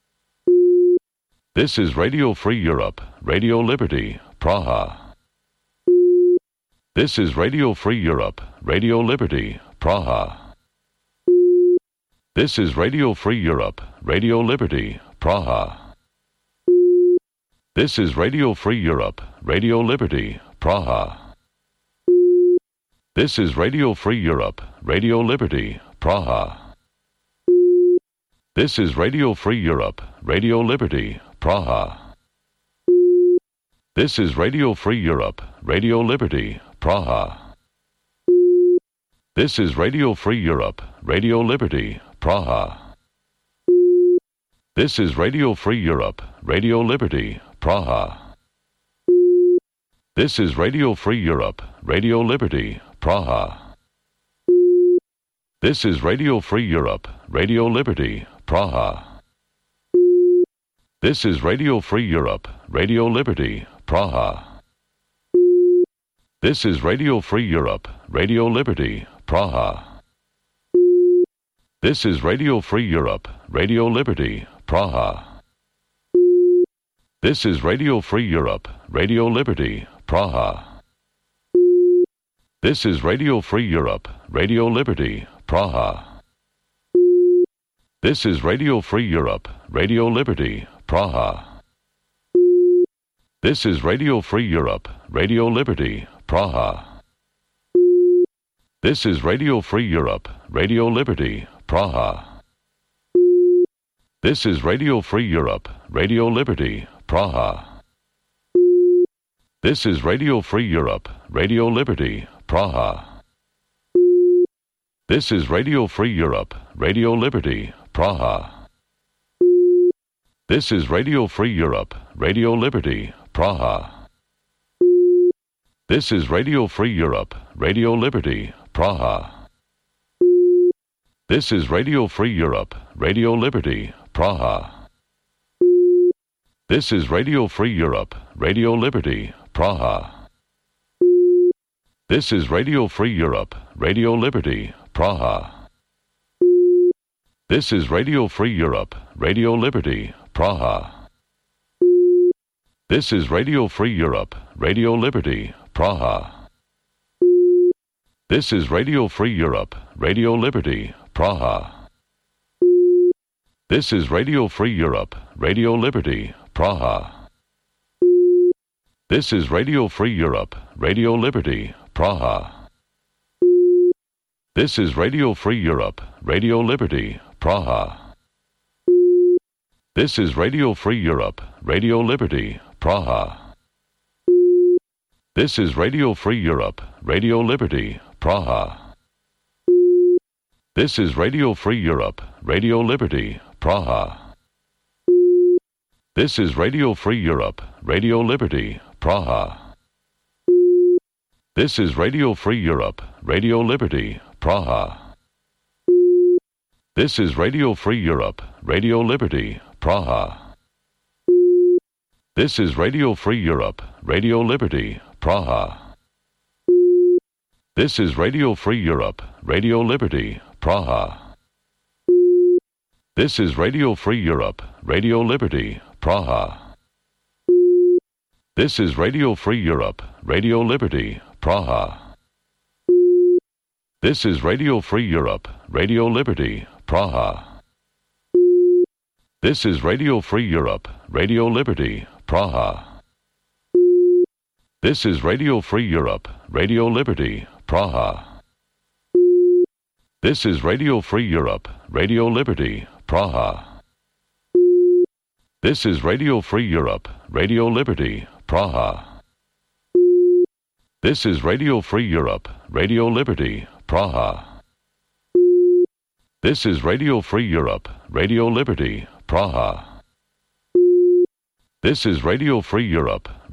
Speaker 1: This is Radio Free Europe, Radio Liberty, Praha. This is Radio Free Europe, Radio Liberty, Praha. This is Radio Free Europe, Radio Liberty, Praha. This is Radio Free Europe, Radio Liberty, Praha. This is Radio Free Europe, Radio Liberty, Praha. This is Radio Free Europe, Radio Liberty, Praha. This is Radio Free Europe, Radio Liberty, Praha. This is Radio Free Europe, Radio Liberty, Praha. This is Radio Free Europe, Radio Liberty, Praha. This is Radio Free Europe, Radio Liberty, Praha. This is Radio Free Europe, Radio Liberty, Praha. This is Radio Free Europe, Radio Liberty, Praha. This is Radio Free Europe, Radio Liberty, Praha. This is Radio Free Europe, Radio Liberty, Praha. This is Radio Free Europe, Radio Liberty, Praha. This is Radio Free Europe, Radio Liberty, Praha. This is Radio Free Europe, Radio Liberty, Praha. This is Radio Free Europe, Radio Liberty, Praha. This is Radio Free Europe, Radio Liberty, Praha. This is Radio Free Europe, Radio Liberty, Praha. This is Radio Free Europe, Radio Liberty, Praha. This is Radio Free Europe, Radio Liberty, Praha. This is Radio Free Europe, Radio Liberty, Praha. This is Radio Free Europe, Radio Liberty, Praha. This is Radio Free Europe, Radio Liberty, Praha. This is Radio Free Europe, Radio Liberty, Praha. This is Radio Free Europe, Radio Liberty, Praha. This is Radio Free Europe, Radio Liberty, Praha. This is Radio Free Europe, Radio Liberty, Praha. This is Radio Free Europe, Radio Liberty, Praha. This is Radio Free Europe, Radio Liberty, Praha. This is Radio Free Europe, Radio Liberty, Praha. This is Radio Free Europe, Radio Liberty, Praha. This is Radio Free Europe, Radio Liberty, Praha. This is Radio Free Europe, Radio Liberty, Praha. This is Radio Free Europe, Radio Liberty, Praha. This is Radio Free Europe, Radio Liberty, Praha. This is Radio Free Europe, Radio Liberty, Praha. This is Radio Free Europe, Radio Liberty, Praha. This is Radio Free Europe, Radio Liberty, Praha. This is Radio Free Europe, Radio Liberty, Praha. This is Radio Free Europe, Radio Liberty, Praha. This is Radio Free Europe, Radio Liberty, Praha. This is Radio Free Europe, Radio Liberty, Praha. This is Radio Free Europe, Radio Liberty, Praha. This is Radio Free Europe, Radio Liberty, Praha. This is Radio Free Europe, Radio Liberty, Praha. This is Radio Free Europe, Radio Liberty, Praha. This is Radio Free Europe, Radio Liberty, Praha. This is Radio Free Europe, Radio Liberty, Praha. This is Radio Free Europe,